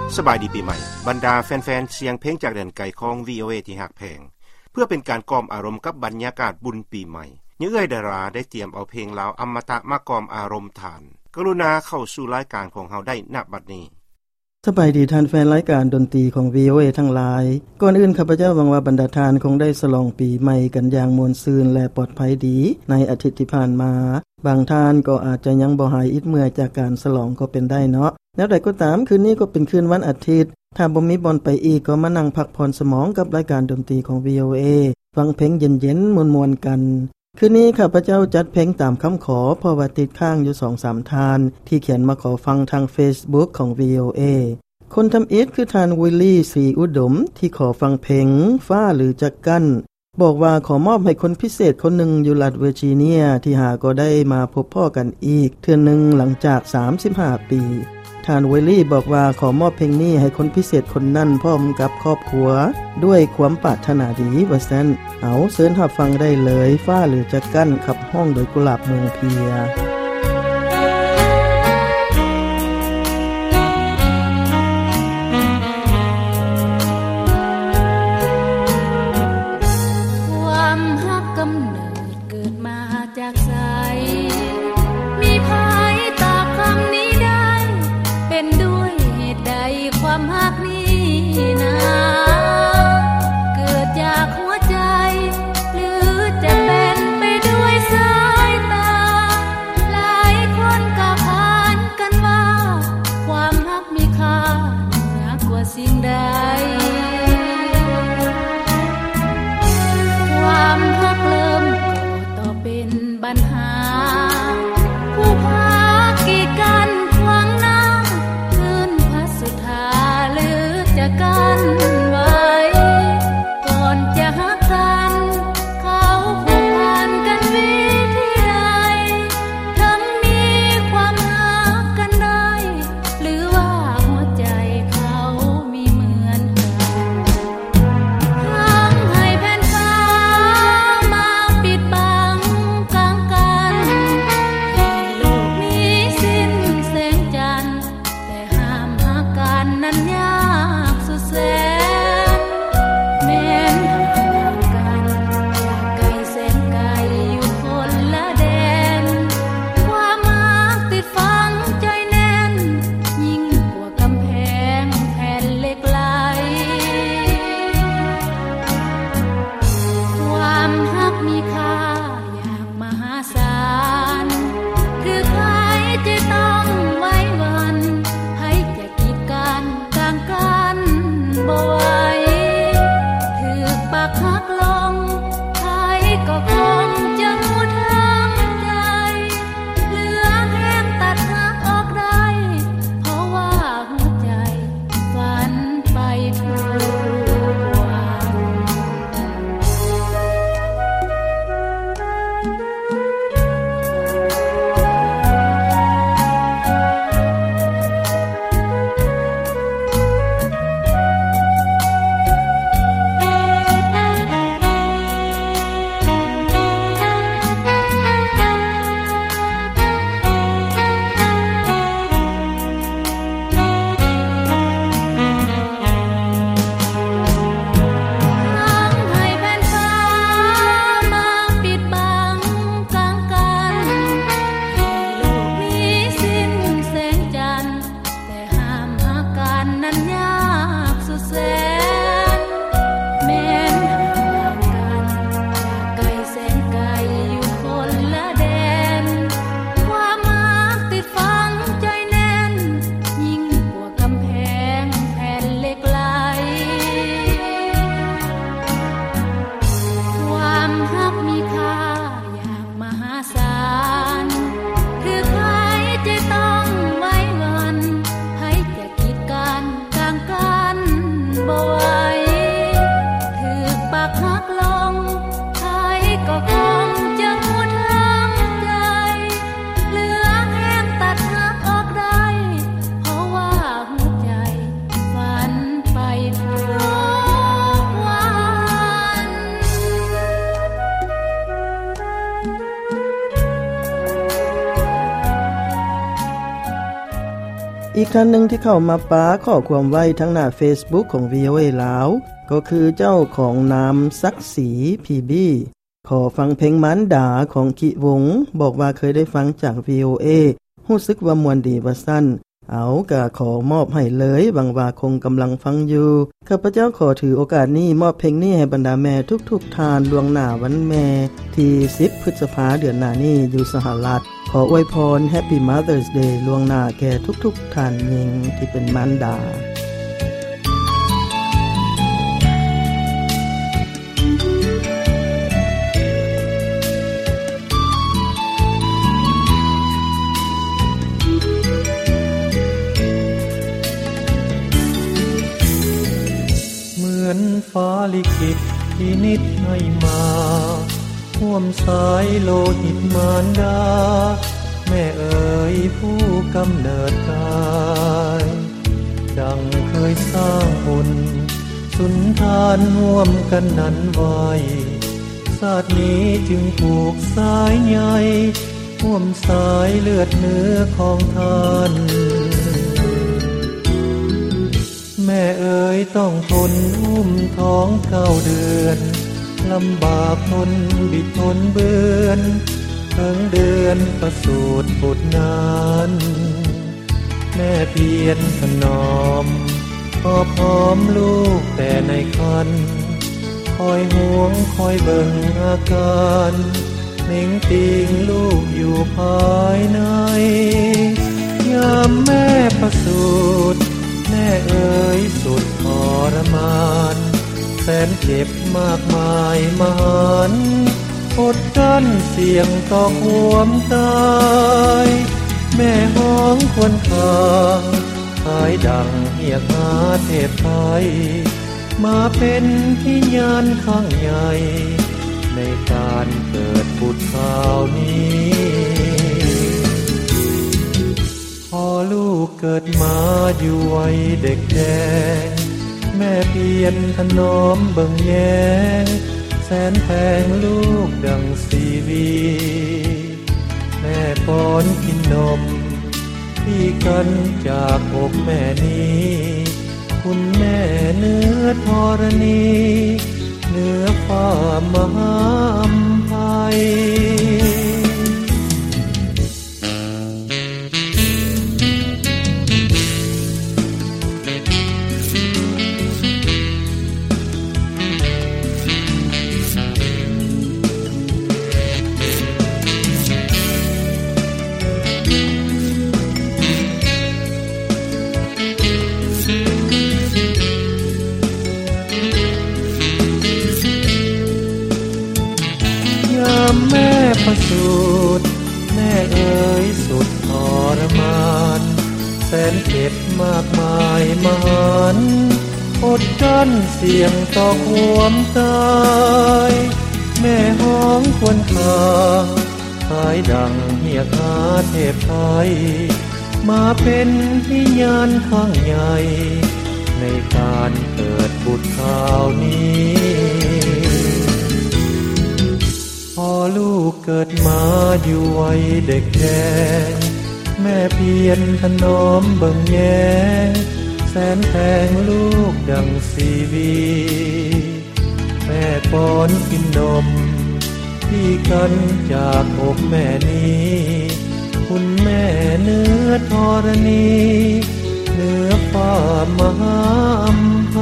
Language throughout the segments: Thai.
สบายดีปีใหม่บรรดาแฟนๆเสียงเพลงจากแดนไกลของ VOA ที่ฮักแพงเพื่อเป็นการกล่อมอารมณ์กับบรรยากาศบุญปีใหม่เอื้อยดาราได้เตรียมเอาเพลงลาวอมตะมากล่อมอารมณ์ทานกรุณาเข้าสู่รายการของเฮาได้ณบัดนี้สบายดีท่านแฟนรายการดนตรีของ VOA ทั้งหลายก่อนอื่นข้าพเจ้าหวังว่าบรรดาทานคงได้ฉลองปีใหม่กันอย่างม่วนซื่นและปลอดภัยดีในอาทิตย์ที่ผ่านมาบางท่านก็อาจจะยังบ่หายอิดเมื่อยจากการฉลองก็เป็นได้เนาะแล้วใดก็ตามคืนนี้ก็เป็นคืนวันอาทิตย์ถ้าบ่มีบ่อนไปอีกก็มานั่งพักผ่อนสมองกับรายการดนตรีของ VOA ฟังเพลงเย็นๆม่วนๆกันคืนนี้ข้าพเจ้าจัดเพลงตามคำขอเพราะว่าติดข้างอยู่ 2-3 ทานที่เขียนมาขอฟังทาง Facebook ของ VOA คนทำอิฐคือทานวิลลี่ศรีอุดมที่ขอฟังเพลงฟ้าหรือจักกั้นบอกว่าขอมอบให้คนพิเศษคนหนึ่งอยู่รัฐเวอร์จิเนียที่หาก็ได้มาพบพ่อกันอีกเทื่อนึงหลังจาก35ปีทานวิลลี่บอกว่าขอมอบเพลงนี้ให้คนพิเศษคนนั้นพร้อมกับครอบครัวด้วยความปรารถนาดีว่าซั่นเอาเชิญรับฟังได้เลยฟ้าหรือจักกั้นขับห้องโดยกุหลาบเมืองเพียเอีกท่านหนึ่งที่เข้ามาปาข้อความไว้ทั้งหน้า Facebook ของ VOA ลาวก็คือเจ้าของนามศักดิ์ศรี PB ขอฟังเพลงมันดาของกิวงบอกว่าเคยได้ฟังจาก VOA รู้สึกว่ามวนดีว่าซั่นเอาก็ขอมอบให้เลยหวังว่าคงกำลังฟังอยู่ข้าพเจ้าขอถือโอกาสนี้มอบเพลงนี้ให้บรรดาแม่ทุกๆท่านล่วงหน้าวันแม่ที่10พฤษภาคมเดือนหน้านี้อยู่สหรัฐขออวยพร Happy Mother's Day ล่วงหน้าแก่ทุกๆท่านหญิงที่เป็นมารดาฟ้าลิขิตที่นิดให้มาห่วมสายโลหิตมารดาแม่เอ๋ยผู้กำเนิดกายดังเคยสร้างบุญสุนทานร่วมกันนั้นไว้ชาตินี้จึงผูกสายใยห่วมสายเลือดเนื้อของท่านแม่เอ๋ยต้องทนอุ้มท้อง9 เดือนลำบากทนบิดทนเบือนถึงเดือนประสูติบุตรนั้นแม่เพียรถนอมพร้อมลูกแต่ในครรภ์คอยห่วงคอยเบิ่งอาการเน่งติงลูกอยู่ภายในยามแม่ประสูติแม่เอ๋ยสุดทรมานแสนเจ็บมากมายมหันอดกั้นเสี่ยงต่อความตายแม่ห้องควรคางหายดังเหียกหาเทพไทยมาเป็นพิญาณข้างใหญ่ในการเกิดบุตรข่าวนี้พอลูกเกิดมาอยู่วัยเด็กแดงแม่เพียรถนอมเบิ่งแยงแสนแพงลูกดังซีวีแม่ป้อนกินนมพี่กันจากอกแม่นี้คุณแม่เนื้อธรณีเนื้อฟ้ามหาอำไพแม่ประสูติแม่เอ๋ยสุดทรมานแสนเจ็บมากมายมหันอดกั้นเสี่ยงต่อความตายแม่ห้องควรคางหายดังเหียกหาเทพไทยมาเป็นพิญาณข้างใหญ่ในการเกิดบุตรข่าวนี้พอลูกเกิดมาอยู่วัยเด็กแดงแม่เพียรถนอมเบิ่งแยงแสนแพงลูกดังซีวีแม่ป้อนกินนมพี่กันจากอกแม่นี้คุณแม่เนื้อธรณีเนื้อฟ้ามหาอำไพ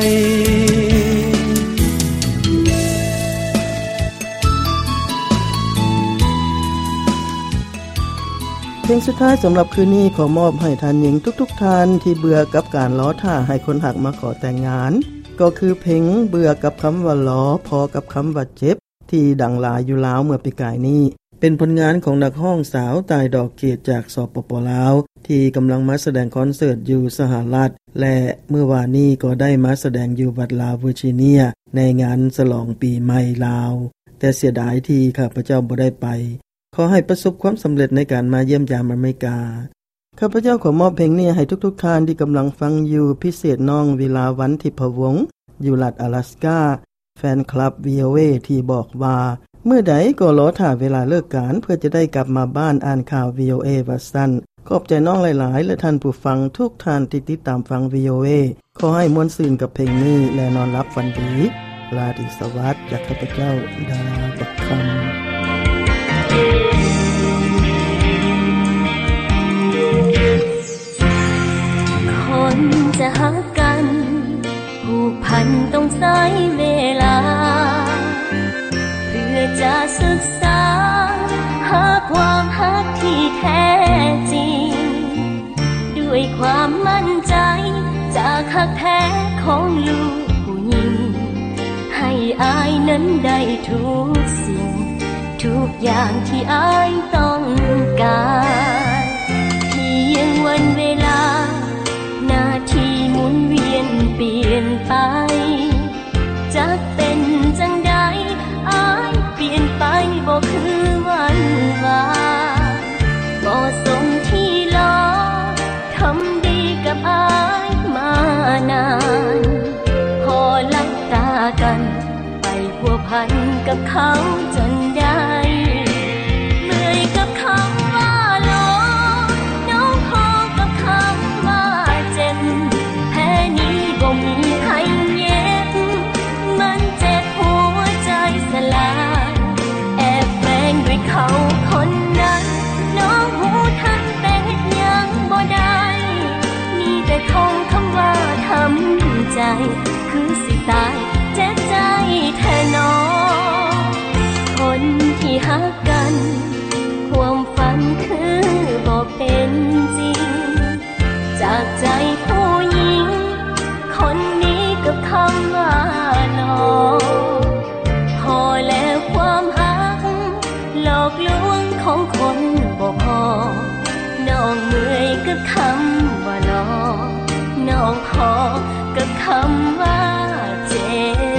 เพลงสุดท้ายสำหรับคืนนี้ขอมอบให้ท่านหญิงทุกๆท่านที่เบื่อกับการล้อท่าให้คนหักมาขอแต่งงานก็คือเพลงเบื่อกับคำว่าล้อพอกับคำว่าเจ็บที่ดังหลายอยู่ลาวเมื่อปีกายนี้เป็นผลงานของนักร้องสาวตายดอกเกตจากสปป.ลาวที่กำลังมาแสดงคอนเสิร์ตอยู่สหรัฐและเมื่อวานนี้ก็ได้มาแสดงอยู่รัฐลาวเวอร์จิเนียในงานฉลองปีใหม่ลาวแต่เสียดายที่ข้าพเจ้าบ่ได้ไปขอให้ประสบความสำเร็จในการมาเยี่ยมยามอเมริกาข้าพเจ้าขอมอบเพลงนี้ให้ทุกๆท่านที่กำลังฟังอยู่พิเศษน้องวิลาวันทิพวงศ์อยู่รัฐ阿拉斯กาแฟนคลับ VOA ที่บอกว่าเมื่อใดก็รอท่าเวลาเลิกการเพื่อจะได้กลับมาบ้านอ่านข่าว VOA ว่าซั่นขอบใจน้องหลายๆและท่านผู้ฟังทุกท่านที่ติดตามฟัง VOA ขอให้ม่วนซื่นกับเพลงนี้และนอนรับฝันดีราตรีสวัสดิ์จากข้าพเจ้าดาบักคำคนจะหักกันผูกพันต้องใช้เวลาเพื่อจะศึกษาหาความหักที่แท้จริงด้วยความมั่นใจจากหักแท้ของลูกผู้หญิงให้อายนั้นได้ทุกสิ่งทุกอย่างที่อายต้องการเพียงวันเวลานาทีหมุนเวียนเปลี่ยนไปจักเป็นจังใดอายเปลี่ยนไปบ่คือวันวานบ่สมที่รอทำดีกับอายมานานพอลับตากันไปพัวพันกับเขาจนได้เมื่อยกับคำว่าลอน้องพอกับคำว่าเจ็บแพ้นี้บ่มีใครเย็บมันเจ็บหัวใจสลายแอบแฝงด้วยเขาคนนั้นน้องหูทันแต่เฮ็ดยังบ่ได้มีแต่ท่องคำว่าทำใจคือสิตายเจ็บใจแท้น้องคนที่หักกันความฝันคือบ่เป็นจริงจากใจผู้หญิงคนนี้กับคำว่าหลอกพอแล้วความหักหลอกลวงของคนบ่พอน้องเมื่อยกับคำว่าหลอกน้องพอกับคำว่าเจ็บ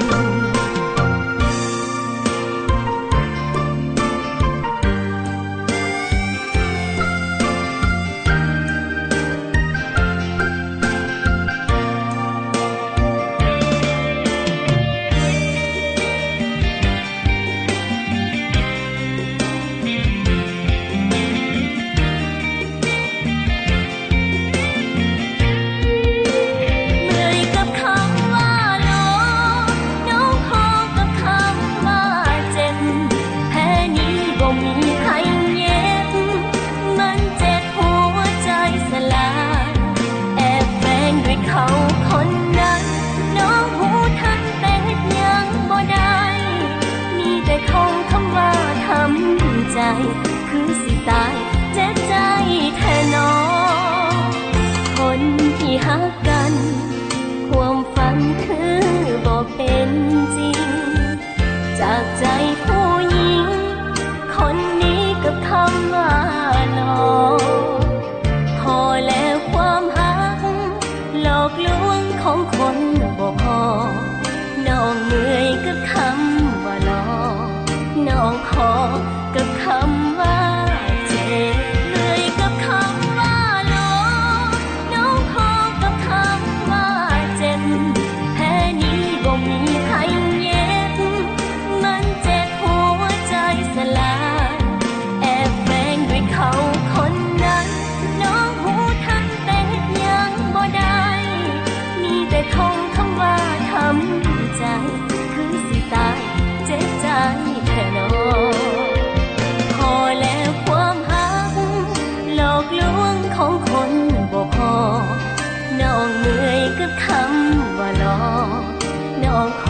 คือสิตายเจ็บใจแท้น้องคนที่หักกันความฝันคือบ่เป็นจริงจากใจผู้หญิงคนนี้กับคำว่าหลอกพอแล้วความหักหลอกลวงของคนบ่พอน้องเมื่อยกับคำว่าหลอกน้องพอกับคำว่าเจ็บเหนื่อยกับคำว่าหลอกน้องพอกับคำว่าเจ็บแพ้นี้บ่มีใครเย็บมันเจ็บหัวใจสลายแอบแฝงด้วยเขาคนนั้นน้องหูทันแต่เฮ็ดยังบ่ได้มีแต่ท่องคำว่าทำใจคือสิตายเจ็บใจแท้น้องลวงของคนบ่พอน้องเมื่อยกับคำว่าหลอกน้อง